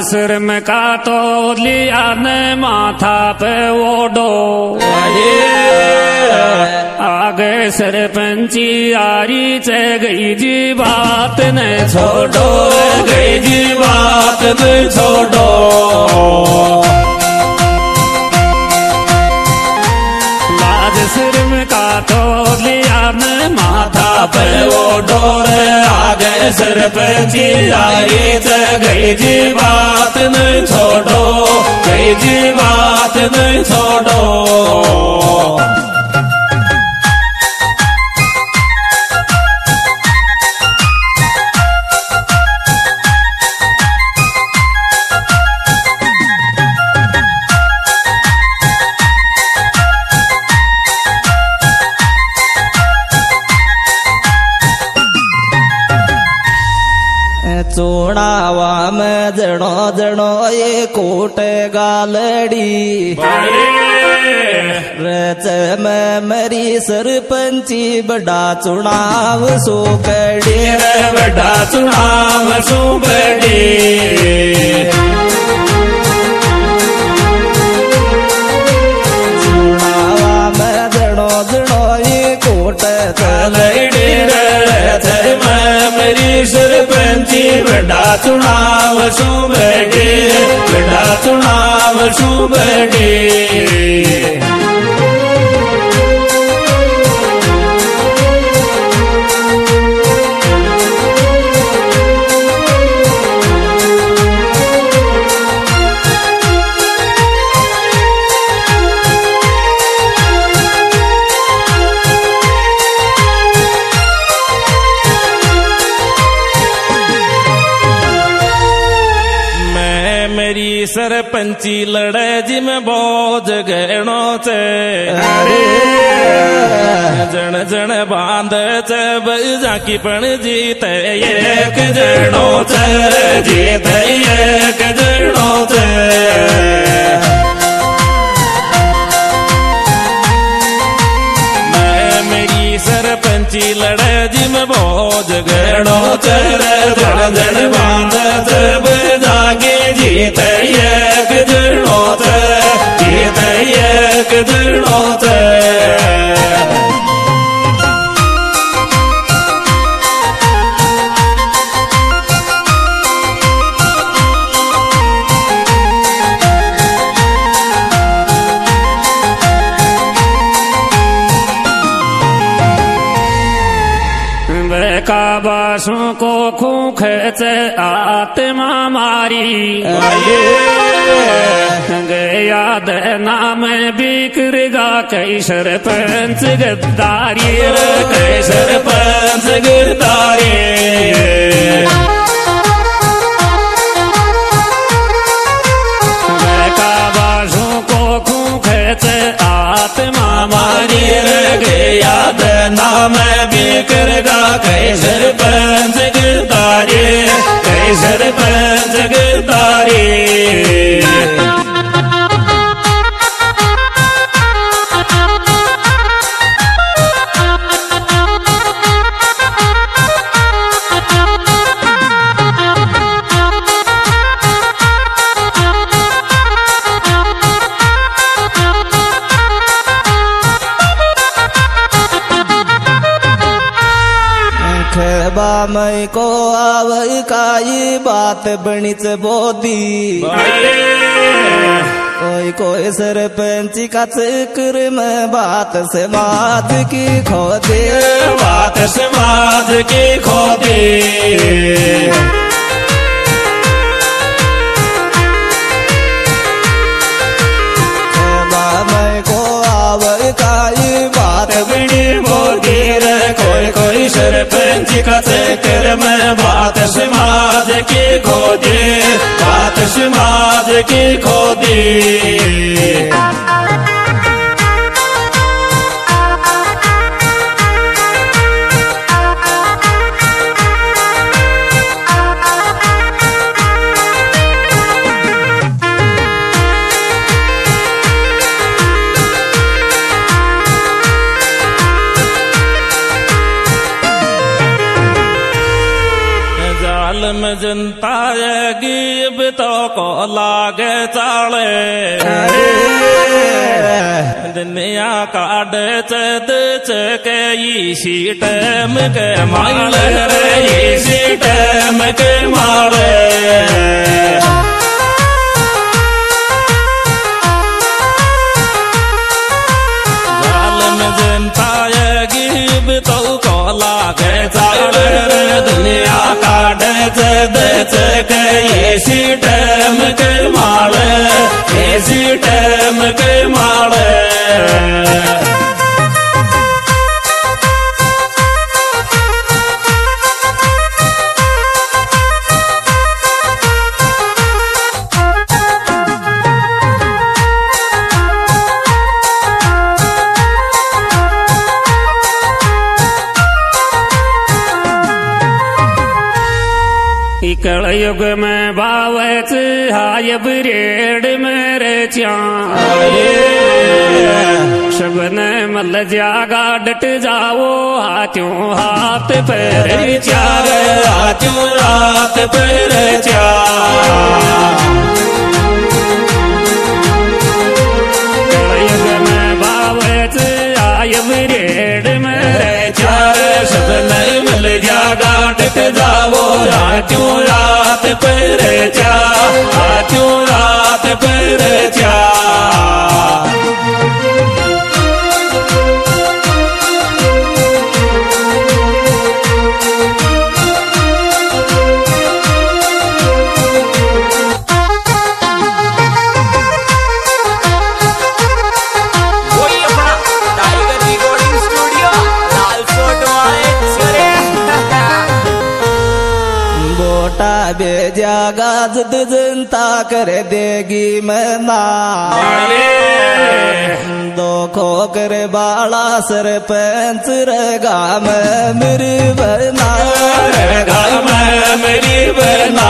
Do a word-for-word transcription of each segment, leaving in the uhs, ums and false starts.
सिर में का तो लिया ने माथा पे ओडो आगे सरपंची यारी चे गई जी बात ने छोड़ो गई जी बात ने छोड़ो लाज सिर में का तो लिया ने माथा पे ओडो आगे सरपंची यारी चे गई जी बात ने छोड़ो गई जी बात ने छोड़ो चोड़ावा में जड़ो जड़ो ये कोट गालड़ी रच में मरी सरपंची बड़ा चुनाव सो कड़ी बड़ा चुनाव सो कड़ी चुनावा में जड़ो जड़ो ये कोट गालड़ी रच में मरी सरपंची बड़ा चुनाव सो बैठे बड़ा चुनाव सो बैठे सरपंची लड़े जी में बोझ गहणो चे जन जन बांध चे जाकी पण जीते एक जणो चे जीते एक जणो चे मैं मेरी सरपंची लड़े जी में बोझ गहणो चे जन जन बांध चे जाके जीते एक जणो चे जीते एक जणो चे काबासों को खूख से आत्मा मारी याद नाम बिखरेगा कई सरपंच गद्दारी कई सरपंच गद्दारी काबासों को खूख से आत्मा मारी याद नाम बिखरेगा कई सरपंच गद्दारी कई सरपंच गद्दारी मई को आव काई बात बणिच बोधी कोई कोई सरपंच का चक्र में बात समाज की खोदे बात समाज की खोदे मई को आव काई बात बड़ी बोधी कोई कोई सरपंच का चक्र में बात समाज की खोदे बात समाज की खोदे में जनता गिब तो को लागे चाले दुनिया काट चद चके इसी टाइम के माल रे इसी टाइम के माल जालम जनता गिब तो को लागे चाले दुनिया काट चद चके इसी टाइम के माल इसी टाइम के माल कलयुग में बावच हाय ब्रेड मेरे चाहे शबन मल जागा डट जाओ हाथों हाथ पैर चार हाथों हाथ पैर चार कलयुग में बावच हाय ब्रेड मेरे चार शबन मल जागा डट जाओ हाथों रात पैर चा हाथों रात पैर चा बेजागा जद जनता कर देगी मना दो खो कर बाला सरपंच रगा में मेरी बना रगा में मेरी बना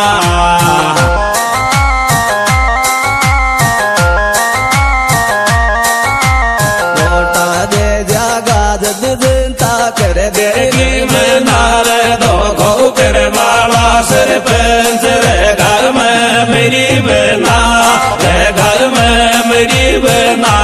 वोटा दे जागा जद जनता कर देगी मना दो खो कर बाला सरपंच रे घर में मेरी बना रे घर में मेरी बना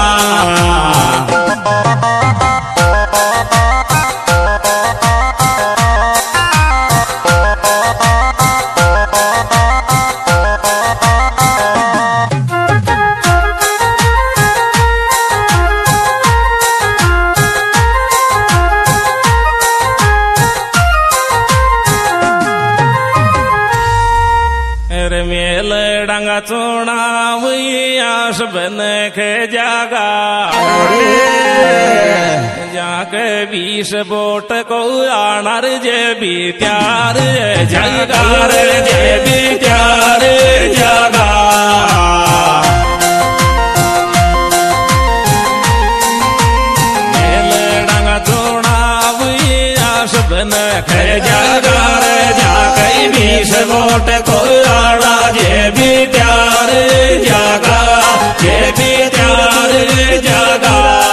चुनाव आस बन के जागा जाके बीस वोट को आनार जे भी प्यार जागा जे भी प्यार जागा मेलडंगा चुनाव आस बन के जागा जाके बीस वोट को आना जे भी प्यार जागा जे भी प्यार जागा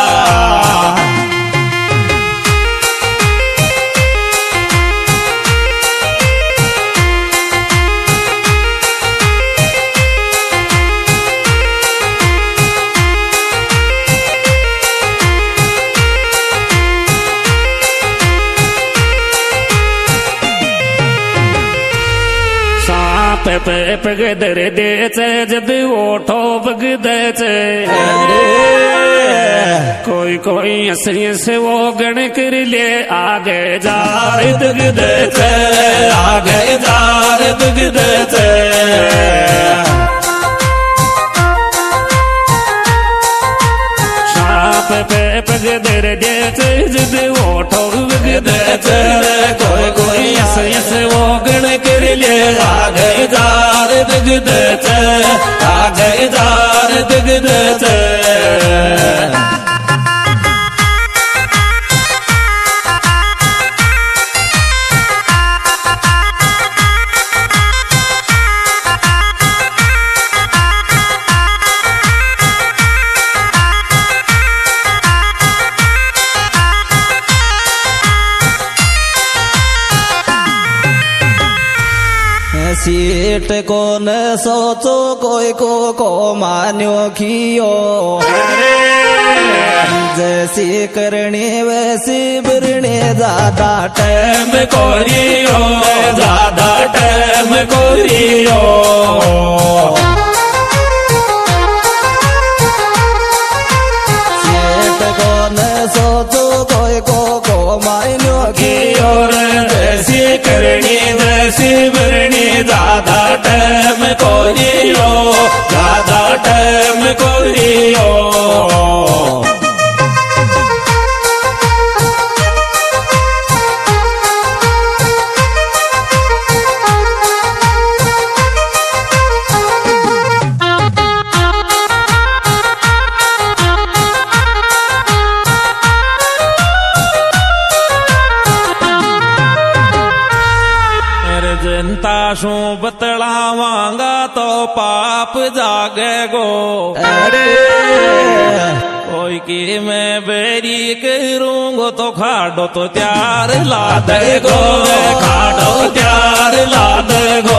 पे पगदर देच जद ओठो बगदच कोई कोई असली से वो गण कर ले आगे जार दुगदच आगे जार दुगदच साप पे पगदर देच जद ओठो बगदच कोई कोई असली से वो गण कर ले आगे जार दुगदच आगे जार दुगदच सीट सीट को न सोचो कोई को को मान्यो खियो जैसी करनी वैसी बिरणी ज्यादा टाइम कोरियो ज्यादा टाइम कोरियो सीट को न सोचो कोई को को मान्यो खियो जैसी करनी वैसी बिरणी ज्यादा टाइम कोरियो ज्यादा टाइम कोरियो जनता शू बतलावांगा तो पाप जागेगो अरे कोई की मैं बेरी करूंगो तो खाडो तो त्यार ला देगो खाडो त्यार ला देगो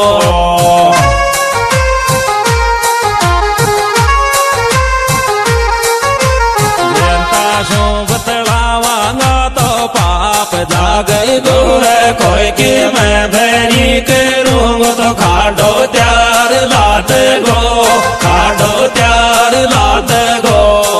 जनता शू बतलावांगा तो पाप जागेगो कोई की मैं भैरी करूंगो तो खाडो त्यार लात गो खाडो त्यार लात गो।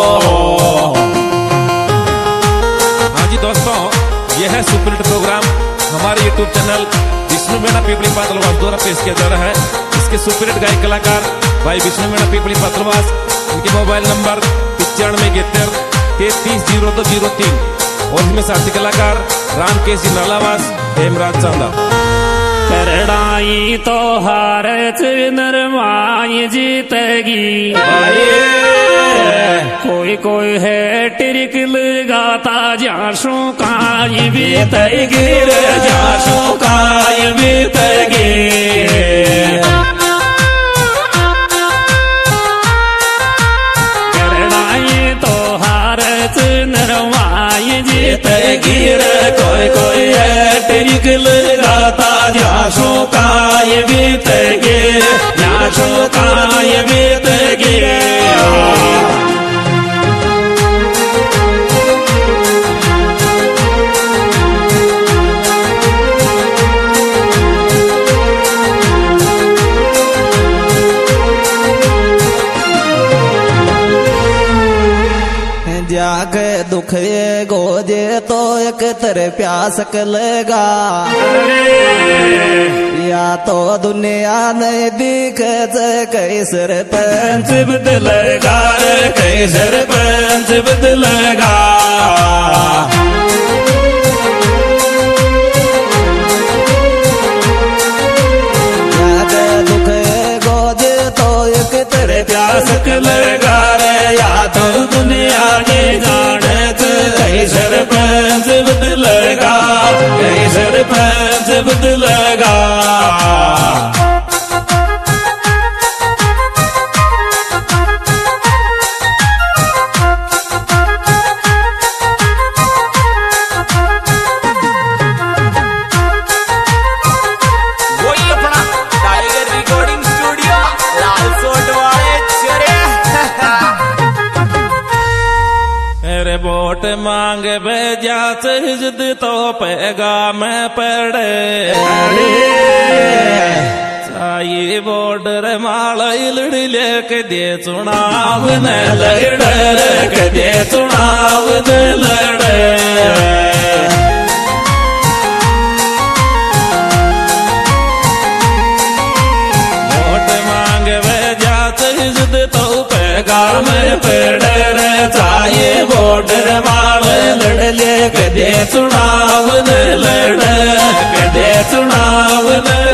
हाँ जी दोस्तों, यह है सुपर हिट प्रोग्राम हमारे यूट्यूब चैनल विष्णु मीणा पीपली पातलवास द्वारा पेश किया जा रहा है। इसके सुपर हिट गायक कलाकार भाई विष्णु मीणा पीपली पातलवास, इनके मोबाइल नंबर पिचानवे इकहत्तर तैतीस जीरो दो जीरो तीन और इसमें साथी कलाकार राम केसी नालावास हेमराज चांदा। करड़ाई तो हार नरमाई जीतेगी कोई कोई है टिरिक लगाता जाशू काई बीतेगी जाशू काई बीतेगी करड़ाई तो हार नरमाई जीतेगी कोई कोई है टिरिक लगाता जाशू काय बीतेगी जाशू काय बीतेगी। जाके दुख ये गोजे तो एक तेरे प्यासक लगा या तो दुनिया नहीं दिखे कई सरपंच बदलेगा कई सरपंच बदलेगा जाके दुख ये गोजे तो एक तेरे प्यासक लगा रे या तो दुनिया ने जानत कई सरपंच बदलेगा कई सरपंच बदलेगा। वोट मांग भेजा जिद तो पैगा मैं पड़े चाहिए बॉर्डर माला लड़ लेके दे चुनाव न लड़ के दे चुनाव न लड़े वोट मांग भेजा जिद तो पैगा मैं पड़े चाहिए बॉर्डर माल लड़ ले कदे चुनाव न लड़ कदे चुनाव न